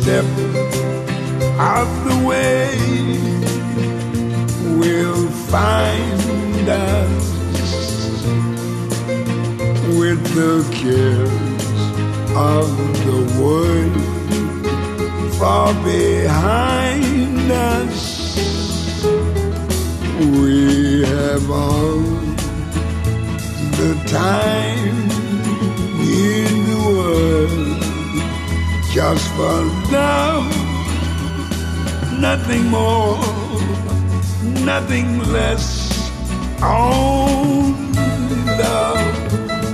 step of the way will find us with the cares of the world far behind us. We have all the time in the world just for love, nothing more, nothing less. On love.